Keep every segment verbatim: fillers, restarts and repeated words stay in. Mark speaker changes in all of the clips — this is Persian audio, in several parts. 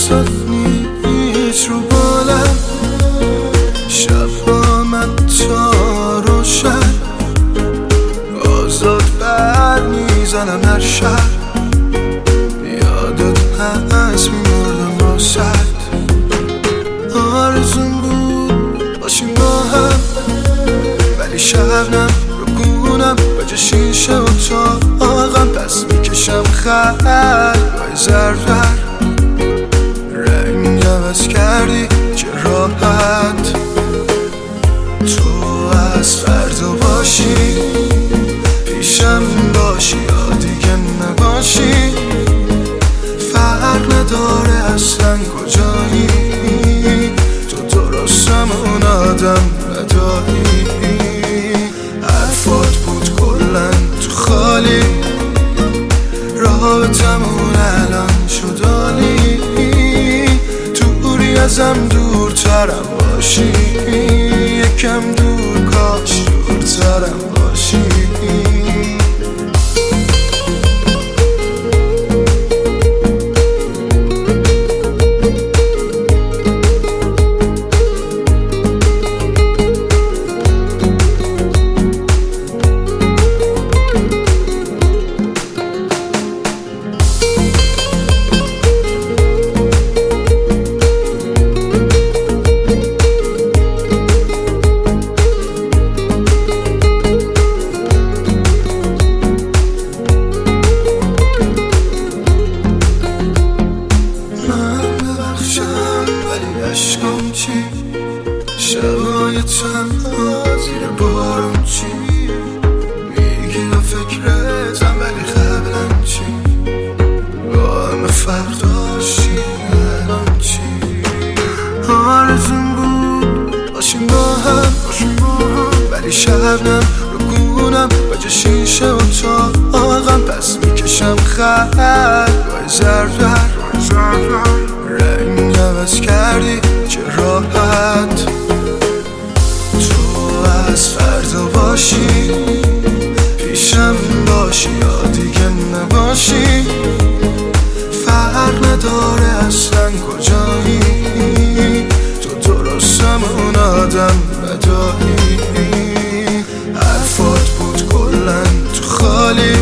Speaker 1: واسه نیست رو بالم، شب با من تا روشن، آزاد بر میزنم هر شب، یادت هست میمردم واسه. آرزون بود باشیم با هم، ولی شبنم رو گونم بجا شیشه و تاقم، پس میکشم خلای زرور، رنگ عوض کردی چه راحت. تو از فردا باشی پیشم باشی یا دیگه نباشی، فرق نداره اصلا کجایی، تو درستم اون آدم نداری. حرفات بود کلن تو خالی، رابطمون الان شد عالی، دوری ازم دورترم باشی، یکم دور کاش دورترم باشی. عشقم چی؟ شبای تنها زیر بارم چی؟ میگی و فکرتم ولی قبلم چی؟ با همه فرق داشتی الان چی؟ آرزون بود باشیم با هم، ولی شبنم رو گونم بجا شیشه و تاقم، پس میکشم خلای زرور، رنگ عوض کردی چه راحت. تو از فردا باشی پیشم باشی یا دیگه نباشی، فرق نداره اصلا کجایی، تو درستم اون آدم نداری. حرفات بود کلن تو خالی،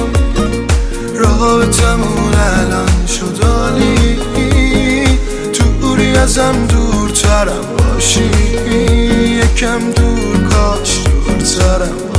Speaker 1: رابطمون الان شد عالی، دوری ازم دورترم باشی، یکم دور کاش دورترم باشی.